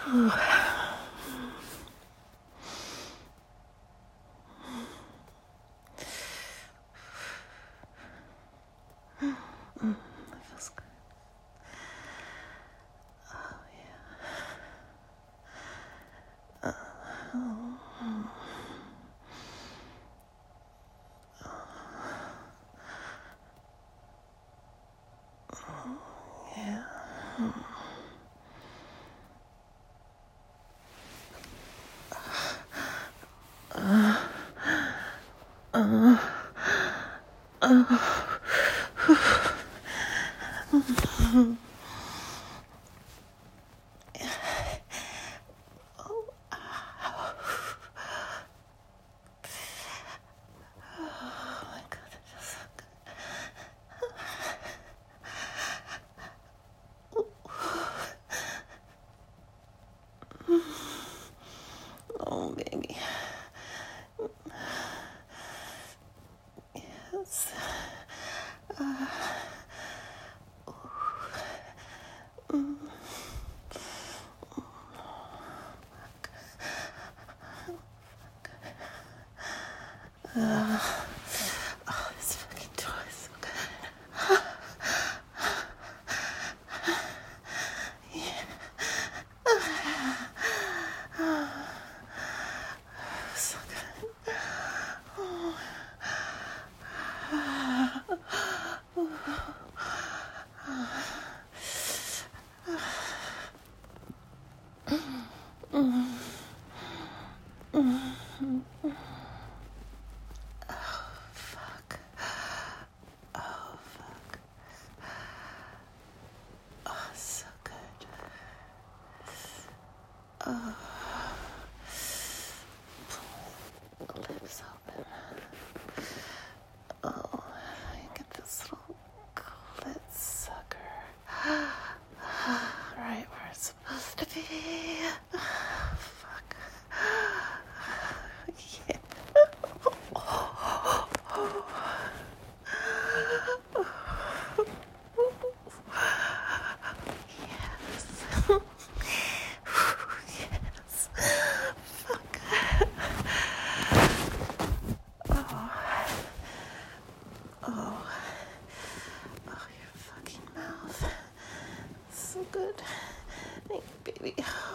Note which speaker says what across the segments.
Speaker 1: That feels good. Oh, yeah. Yeah. Oh my God, that feels so good. Oh, baby. Yes. Oh, this fucking toy is so good. So good. Fuck. Oh, fuck. Oh, so good. Oh. Lips open. Oh, I get this little clit sucker. Right where it's supposed to be. Fuck. Yeah. Yes. Yes. Fuck. Oh. Oh. Oh, your fucking mouth. So good. Thank you, baby.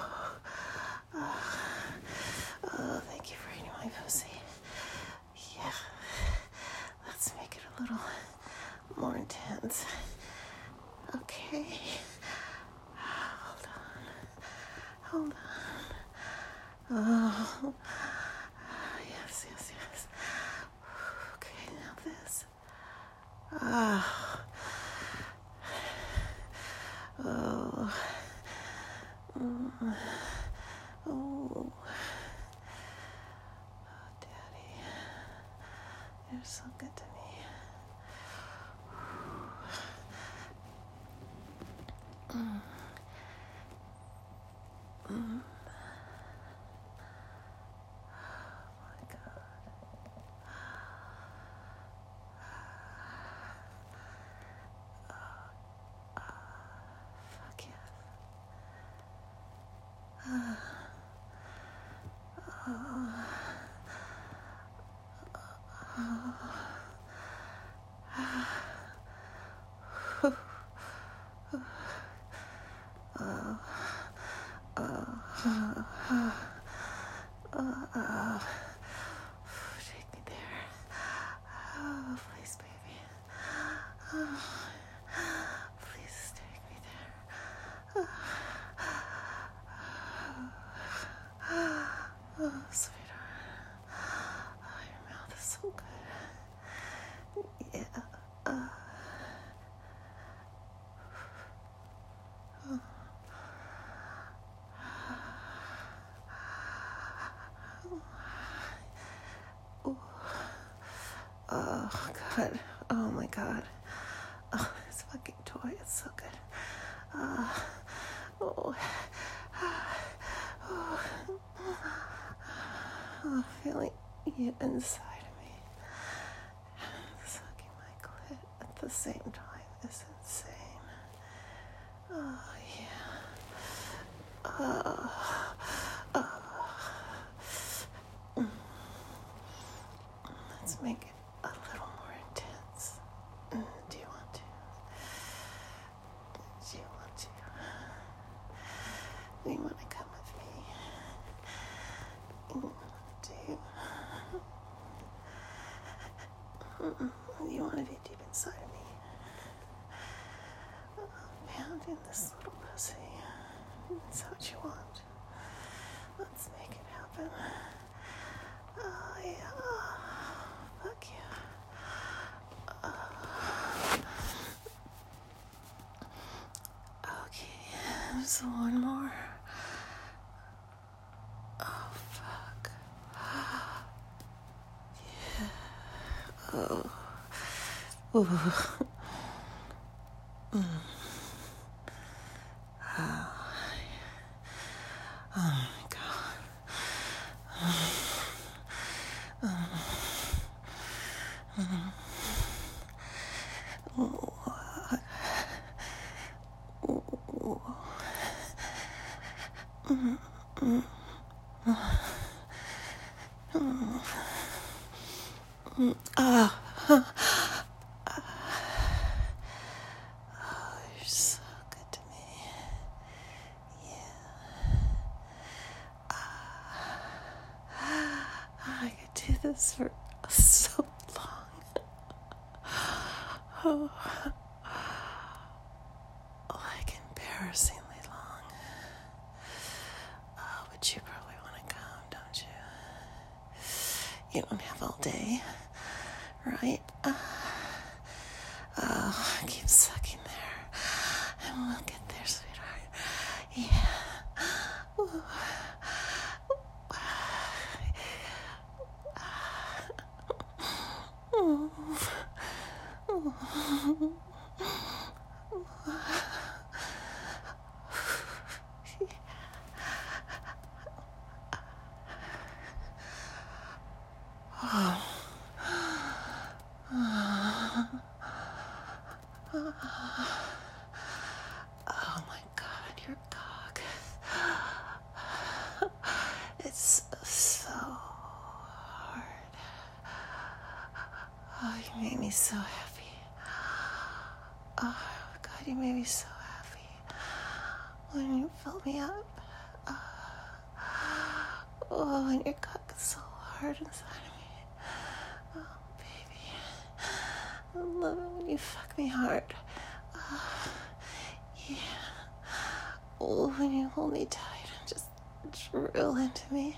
Speaker 1: Oh, thank you for eating my pussy. Yeah. Let's make it a little more intense. Okay. Hold on. Oh. Yes, yes, yes. Okay, now this. Oh. Oh. Oh. Daddy. You're so good to me. My God. Fuck yes. Take me there. Oh, please, baby. Oh, please take me there. Oh, sweetheart. Oh, your mouth is so good. Yeah. Oh, God. Oh, my God. Oh, this fucking toy is so good. Oh. Oh, feeling you inside of me. Sucking my clit at the same time is insane. Oh, yeah. Let's make it a little more intense. Do you want to? Do you want to? Do you want to come with me? Do you want to be deep inside of me? Pounding this little pussy. Is that what you want? Let's make it happen. Oh, yeah. Fuck yeah. Okay, just one more. Oh, fuck. Yeah. Oh. Ooh. Oh my God. You're so good to me. Yeah. I could do this for so long. Oh, like embarrassingly long. Oh, but you probably want to come, don't you? You don't have all day, right? Oh, keep sucking there, and we'll get there, sweetheart. Yeah. Ooh. Oh my God, your cock. It's so hard. Oh, you made me so happy. Oh God, you made me so happy when you filled me up. Oh, and your cock is so hard inside of me. Oh, baby. I love it when you fuck me hard. Yeah. Oh, when you hold me tight and just drill into me.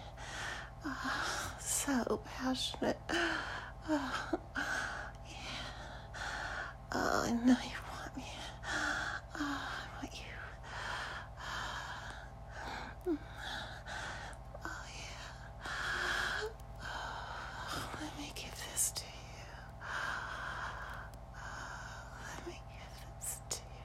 Speaker 1: So passionate. Yeah. Oh, I know you want me. I want you. Oh, yeah. Let me give this to you. Let me give this to you.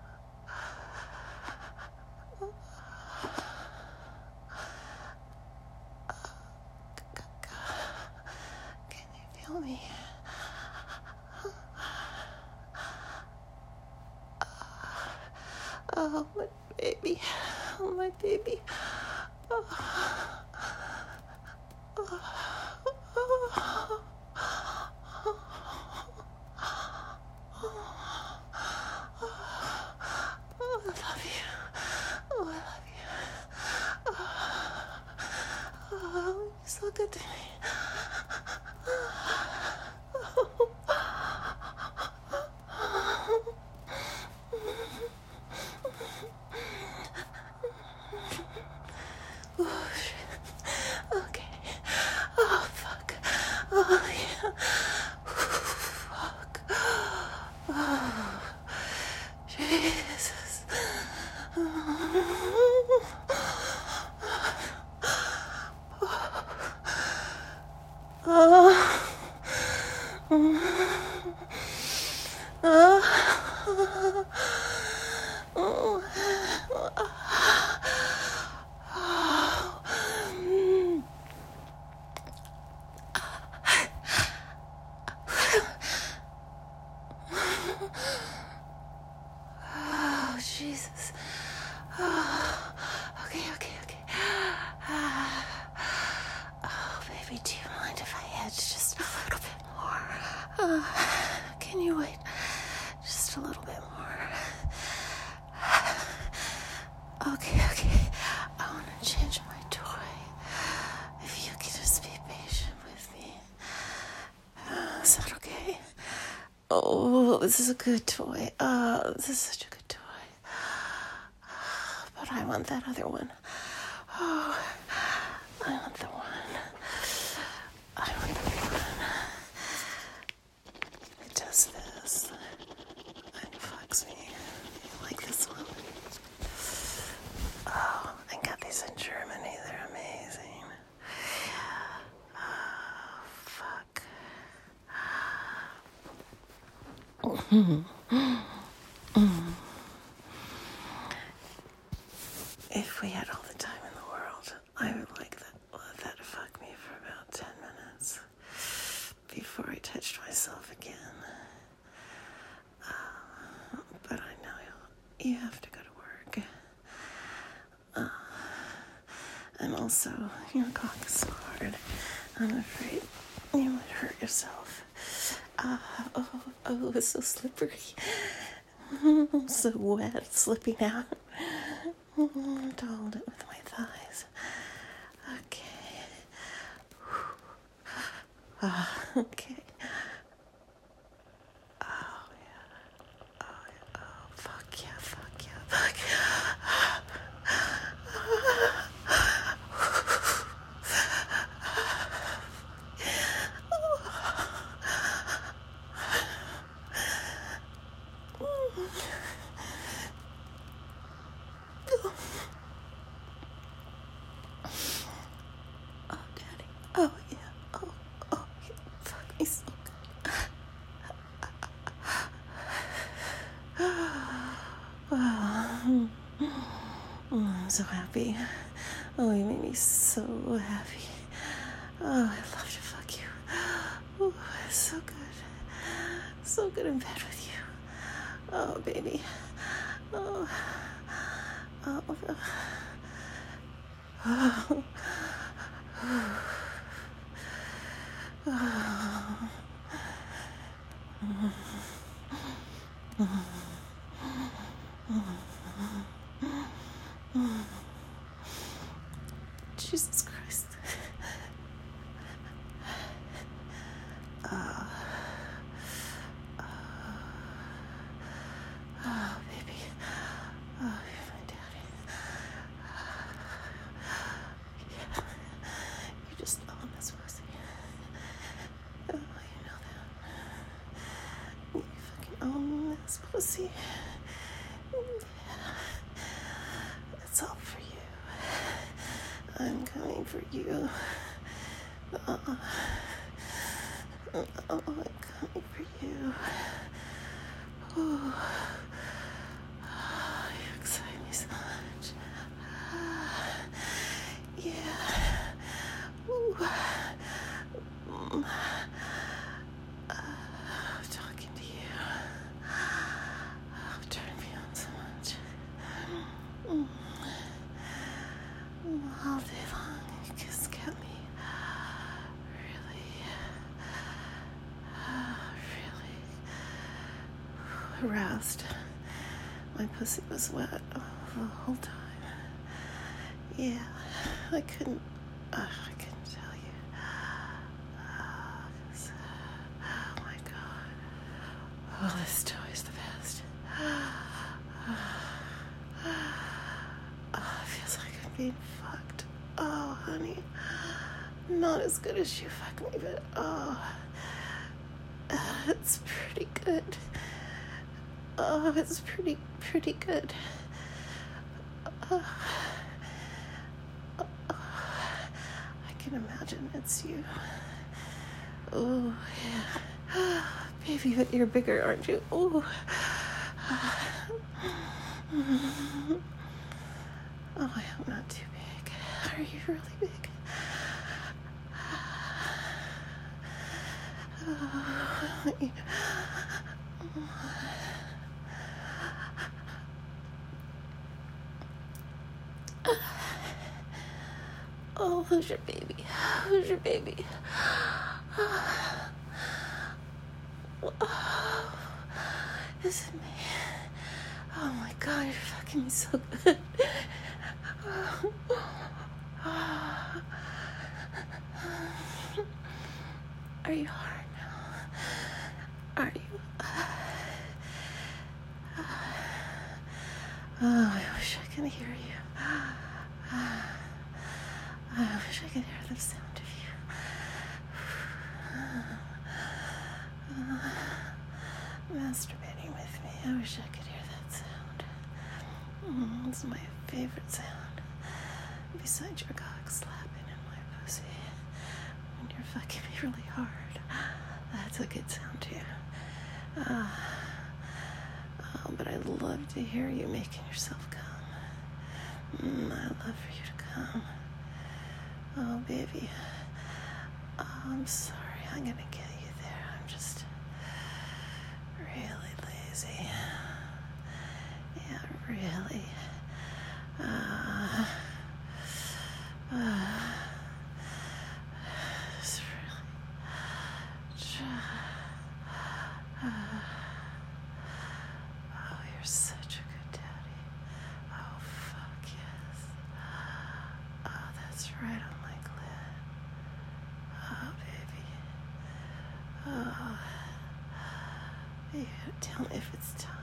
Speaker 1: Can you feel me? Oh, my baby. Oh, my baby. Oh. I love you. Oh, I love you. Oh, you're so good to me. Oh, shit. Okay. Oh, fuck. Oh, yeah. Fuck. Oh, Jesus. Oh, Jesus. Oh, okay, Can you wait just a little bit more? Okay. I want to change my toy. If you could just be patient with me. Is that okay? Oh, this is a good toy. This is such a good toy. But I want that other one. Oh, I want the one. It does this and fucks me. You like this one? Oh, I got these in Germany. They're amazing. Oh, fuck. If we had all the time in the world, I would let that fuck me for about 10 minutes before I touched myself again. But I know you have to go to work. And also, your cock is so hard. I'm afraid you might hurt yourself. Oh, it's so slippery. So wet, slipping out. To hold it with my thighs. Okay. Okay. Oh, yeah. Oh, fuck yeah. Oh, Daddy. Oh, yeah. Oh, yeah. Fuck me so good. I'm so happy. Oh, you made me so happy. Oh, I love to fuck you. Oh, it's so good. So good in bed with you. Oh, baby. Oh. Jesus Christ. Oh, baby. Oh, you're my daddy. Yeah. You just own this pussy. Oh, you know that. You fucking own this pussy. Yeah. It's all for you. I'm coming for you. I'm coming for you. Oh, you excite me so much. Yeah. Ooh. Talking to you. Turning me on so much. All day long, you just get me really aroused. My pussy was wet the whole time. Yeah, I couldn't tell you. Oh my God. Oh, this toy is the best. Oh, it feels like I'm being fucked. Oh, honey. Not as good as you fuck me, but it's pretty good. Oh, it's pretty good. I can imagine it's you. Oh, yeah. Baby, but you're bigger, aren't you? Oh. Oh, I hope not too big. Are you really big? Oh, who's your baby? Who's your baby? Oh, is it me? Oh my God, you're fucking me so good. Are you hard now? Are you? Oh, I wish I could hear you. I wish I could hear the sound of you. Masturbating with me. I wish I could hear that sound. It's my favorite sound. Besides your cock slapping in my pussy. When you're fucking me really hard. That's a good sound too. But I love to hear you making yourself come. I love for you to come. Oh, baby. Oh, I'm sorry. I'm gonna get you there. I'm just really lazy. Yeah, really. It's really. Oh, you're such a good daddy. Oh, fuck yes. Oh, that's right on my clit. Oh, baby. Oh. You gotta tell me if it's time.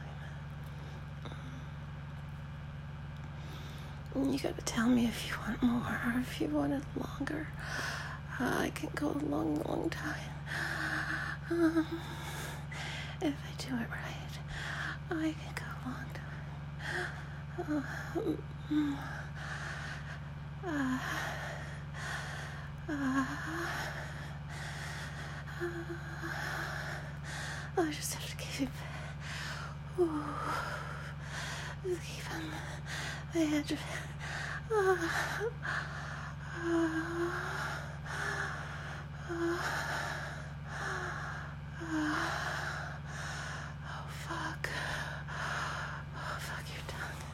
Speaker 1: You gotta tell me if you want more or if you want it longer. I can go a long, long time. If I do it right, I can go a long time. I just have to keep on the edge of it. Oh, fuck. Oh, fuck your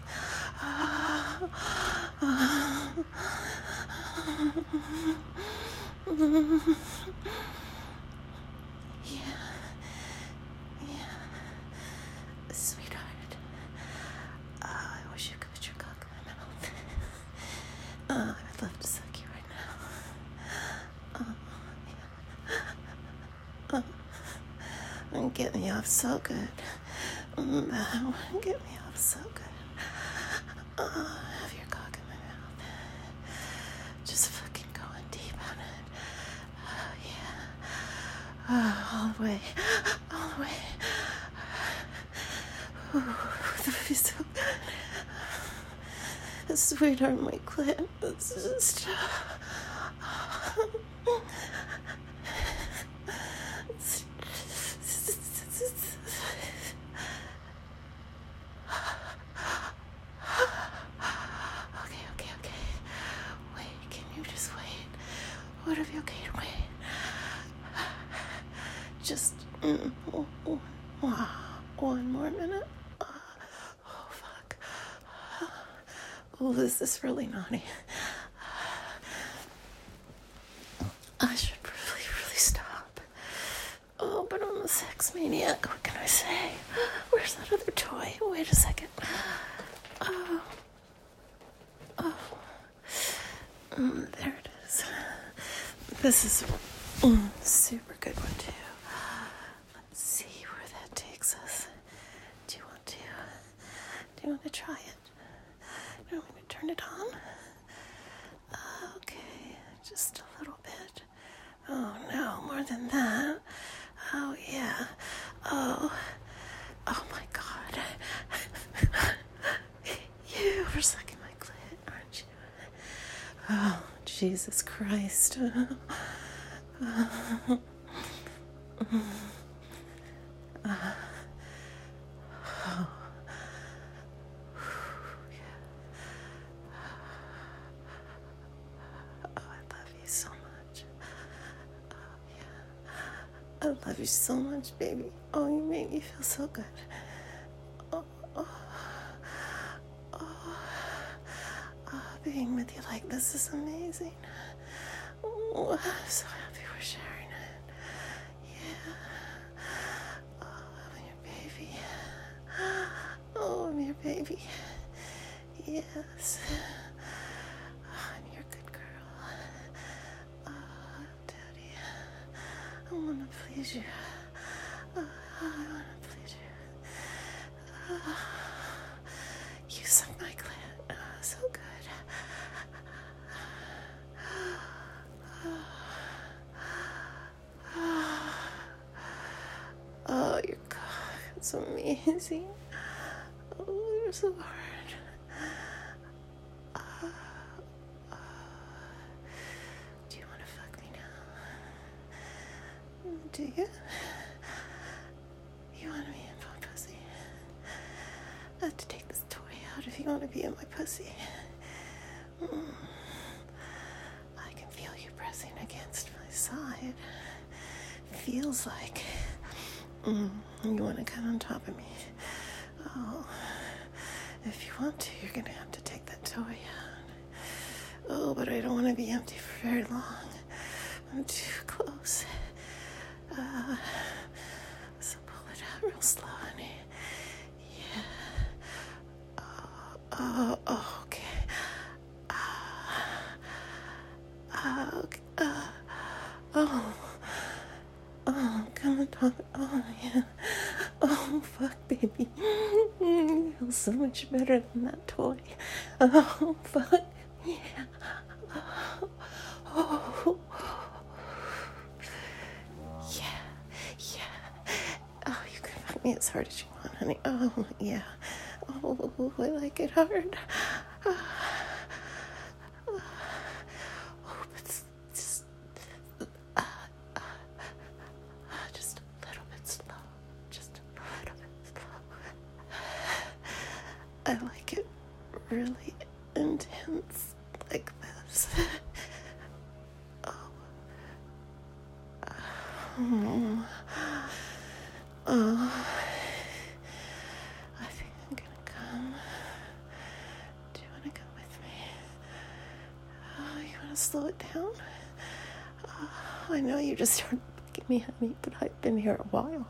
Speaker 1: tongue. Yeah. Sweetheart. I wish you could put your cock in my mouth. I'd love to suck you right now. And get me off so good. Get me off so good. Have your cock in my mouth. Just fucking going deep on it. Yeah. All the way. That feels so good. Sweetheart, my clit. It's just. Okay. Wait, can you just wait? Would it be okay to wait? Just one more minute. Oh, fuck. Oh, this is really naughty. I should really stop. Oh, but I'm a sex maniac. What can I say? Where's that other toy? Wait a second. There it is. This is a super good one too. Let's see where that takes us. Do you want to try it? You want me to turn it on? Okay, just a little bit. Oh no, more than that. Oh yeah. Oh my God. You were sucking my clit, aren't you? Oh, Jesus Christ. So much. I love you so much, baby. Oh, you make me feel so good. Being with you like this is amazing. Oh, I'm so happy we're sharing it. baby. Yes. Oh, and you're a good girl. Oh, Daddy. I want to please you. Oh, I want to please you. Oh, you suck my clit. Oh, so good. Oh, your cock. It's amazing. Oh, you're so hard. Do you want to fuck me now? Do you? You want to be in my pussy? I have to take this toy out if you want to be in my pussy. I can feel you pressing against my side. Feels like you want to come on top of me. Oh, if you want to, you're gonna have to take that toy out. Oh, but I don't want to be empty for very long. I'm too close. So pull it out real slow, honey. Yeah. Oh, okay. Okay. Come on, top. Oh, yeah. Oh, fuck, baby. You feel so much better than that toy. Oh, fuck. Yeah. Oh. Yeah. Oh, you can fuck me as hard as you want, honey. Oh, yeah. Oh, I like it hard. Just a little bit slow. Just a little bit slow. I like it really intense like this. I think I'm gonna come. Do you wanna come with me? Oh, you wanna slow it down? I know you just started bugging me, honey, but I've been here a while.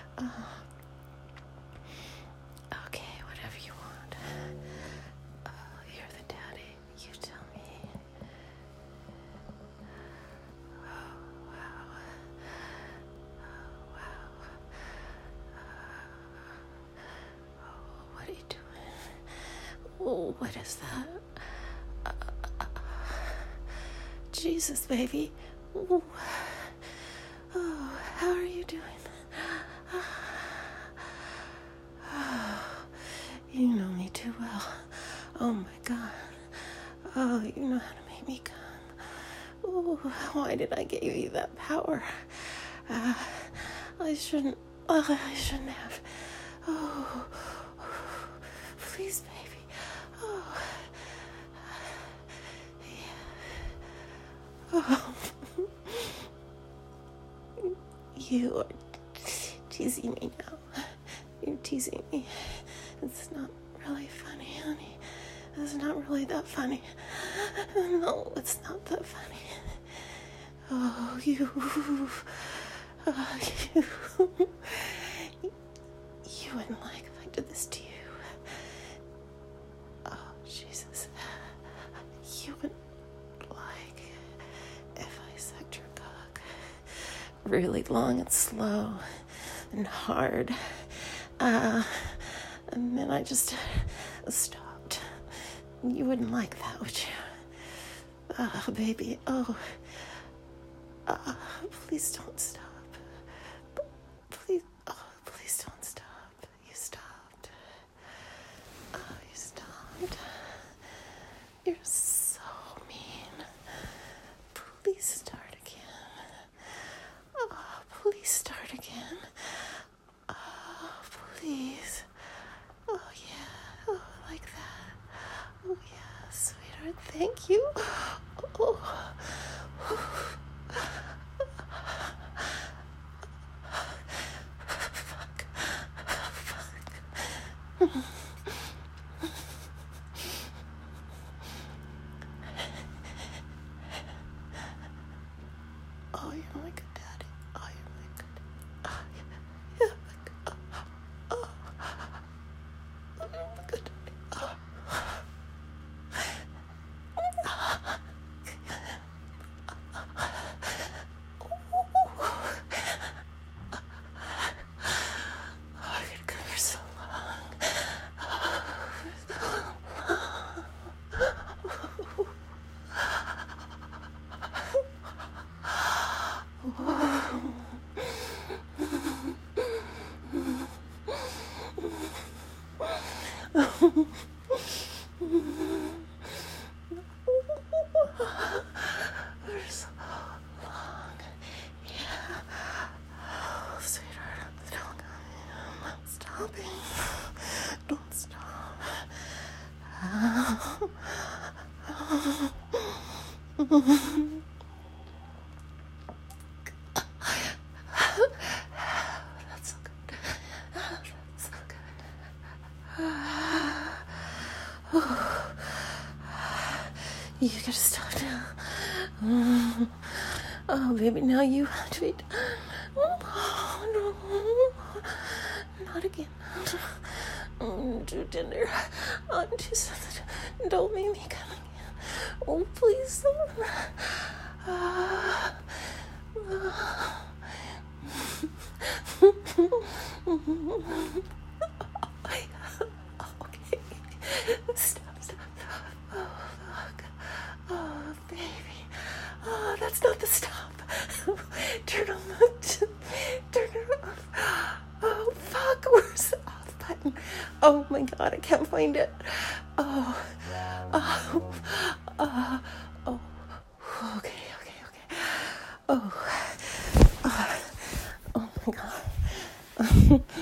Speaker 1: Okay, whatever you want. You're the daddy. You tell me. Oh, wow. What are you doing? Oh, what is that? Jesus, baby. Ooh. Oh, how are you doing? Oh, you know me too well. Oh my God. Oh, you know how to make me come. Oh, why did I give you that power? I shouldn't have. Oh, please, baby. Oh, yeah. Oh. You are teasing me now. You're teasing me. It's not really funny, honey. It's not really that funny. No, it's not that funny. Oh, you. You wouldn't like if I did this to you. Oh, Jesus. You wouldn't like if I sucked your cock really long and slow and hard. And then I just stopped. You wouldn't like that, would you? Oh, baby. Oh. Please don't stop. Please. Oh, please don't stop. You stopped. Oh, you stopped. You're so mean. Please start again. Oh, please start again. Oh, please. Oh, yeah. Oh, like that. Oh, yeah, sweetheart. Thank you. Oh. Oh, you're my good daddy. Oh, you're my good. Oh, yeah. You're my good. Oh, you're my good. That's so good. That's so good. You gotta stop now. Oh, baby, now you have to eat. Oh, no. Not again. I'm too tender. I'm too sensitive. Don't make me come again. Oh, please don't. Okay. Stop. Oh, fuck. Oh, baby. Oh, that's not the stop. Turn it off. Oh, fuck. Where's the off button? Oh, my God. I can't find it. Oh. Okay. Oh. Oh my God.